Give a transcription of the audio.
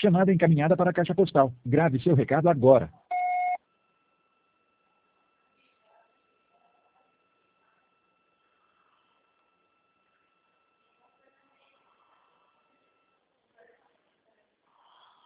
Chamada encaminhada para a caixa postal. Grave seu recado agora.